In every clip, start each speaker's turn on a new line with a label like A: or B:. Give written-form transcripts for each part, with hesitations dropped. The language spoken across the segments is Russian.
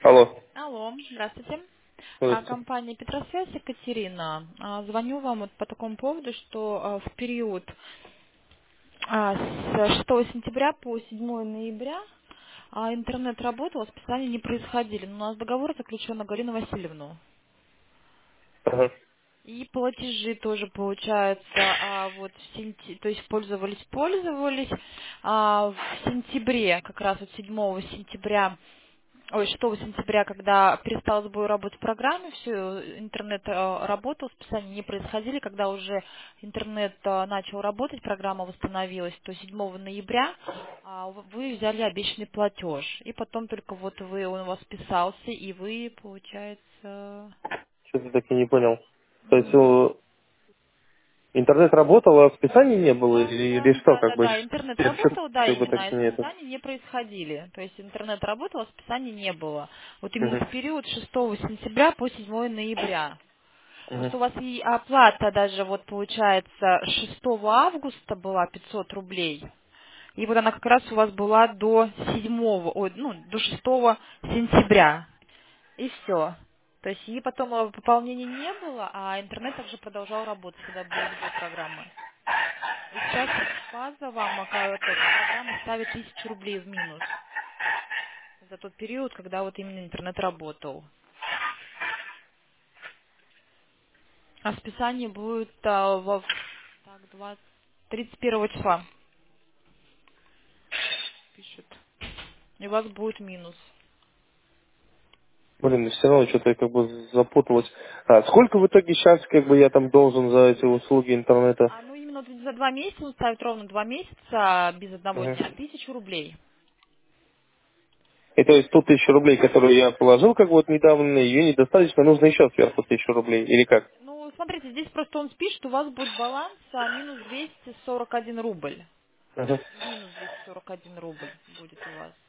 A: Алло.
B: Алло, здравствуйте.
A: Здравствуйте.
B: Компания Петросвязь, Екатерина. Звоню вам вот по такому поводу, что в период с 6 сентября по 7 ноября интернет работал, а списания не происходили. Но у нас договор заключен на Галину Васильевну.
A: Ага.
B: И платежи тоже получается, вот то есть пользовались, в сентябре, как раз вот 7 сентября, 6 сентября, когда перестал сбой работать программы, все, интернет работал, списания не происходили, когда уже интернет начал работать, программа восстановилась, то 7 ноября вы взяли обещанный платеж, и потом только вот он у вас списался, и вы, получается...
A: Что-то так и не понял. То есть
B: Мгм.
A: интернет работал, а списаний не было
B: Да,
A: или
B: да,
A: что,
B: да,
A: как
B: да,
A: бы
B: да, интернет
A: чересчур
B: работал, да,
A: как бы
B: именно,
A: так
B: а
A: не это.
B: списания не происходили. То есть интернет работал, а списания не было. Вот именно
A: Мгм.
B: в период 6 сентября по 7 ноября.
A: Мгм.
B: Просто у вас и оплата даже, вот получается, 6 августа была 500 рублей. И вот она как раз у вас была до 6 сентября. И все. То есть и потом пополнения не было, а интернет также продолжал работать, когда был сбой программы. И сейчас база вам, программа ставит 1000 рублей в минус за тот период, когда вот именно интернет работал. А списание будет так, 31 числа, пишет. И у вас будет минус.
A: Блин, все равно что-то как бы запуталось. А сколько в итоге сейчас как бы я там должен за эти услуги интернета?
B: Ну именно вот за 2 месяца, он ставит ровно 2 месяца без одного
A: Мгм.
B: дня, 1000 рублей.
A: И то есть ту 1000 рублей, которую я положил как бы вот недавно, ее недостаточно, нужно еще сверху 1000 рублей, или как?
B: Ну, смотрите, здесь просто он спишет, у вас будет баланс минус 241 рубль.
A: Ага.
B: Минус 241 рубль будет у вас.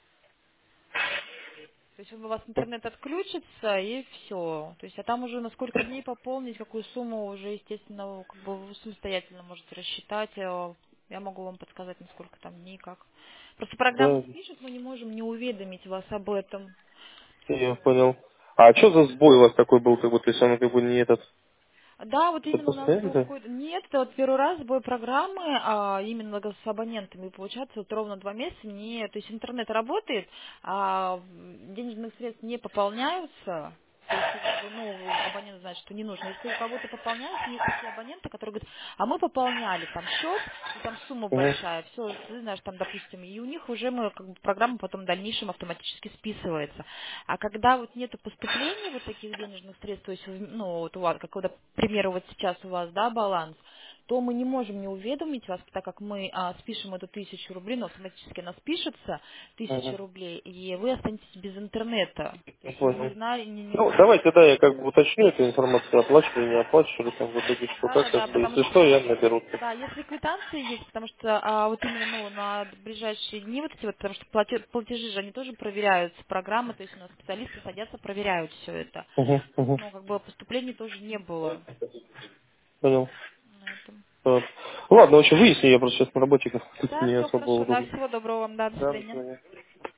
B: То есть у вас интернет отключится и все. То есть, а там уже на сколько дней пополнить, какую сумму уже, естественно, как бы вы самостоятельно можете рассчитать. Я могу вам подсказать, на сколько там дней, как. Просто программа
A: Да,
B: спишет, мы не можем не уведомить вас об этом.
A: я понял. А что за сбой у вас такой был, как бы, то есть он как бы не этот,
B: Да, вот
A: что-то
B: именно у нас был
A: постоянно?
B: какой-то... Нет, это вот первый раз сбой программы, именно с абонентами. И получается, вот ровно 2 месяца не... То есть интернет работает, денежных средств не пополняются. То есть, как бы, абонент знает, что не нужно. Если у кого-то пополняется, есть такие абоненты, которые говорят, а мы пополняли там счет, и там сумма
A: Угу.
B: большая, все, ты знаешь, там, допустим, и у них уже как бы, программа потом в дальнейшем автоматически списывается. А когда вот нету поступления вот таких денежных средств, то есть, вот у вас, как, вот, к примеру, вот сейчас у вас, да, баланс, то мы не можем не уведомить вас, так как мы спишем эту 1000 рублей, но автоматически она спишется, тысяча
A: Угу.
B: рублей, и вы останетесь без интернета. То есть вы
A: Понял.
B: не знали,
A: Ну, давайте, да, я как бы уточню эту информацию, оплачиваю, не оплачиваю, там в итоге что,
B: да, да,
A: как
B: да,
A: бы,
B: потому
A: если
B: что
A: что, я наберу.
B: да, если квитанции есть, потому что вот именно на ближайшие дни вот эти вот, потому что платежи же они тоже проверяются, программы, то есть у нас специалисты садятся, проверяют все это.
A: Угу, угу.
B: Но как бы поступлений тоже не было
A: Понял.
B: на этом.
A: Вот. Ладно, в общем, выясни, я просто сейчас на работе, как тут
B: Да,
A: не
B: все
A: особо
B: хорошо, да,
A: удобно.
B: всего доброго вам, да, до
A: Да, до
B: свидания.
A: свидания.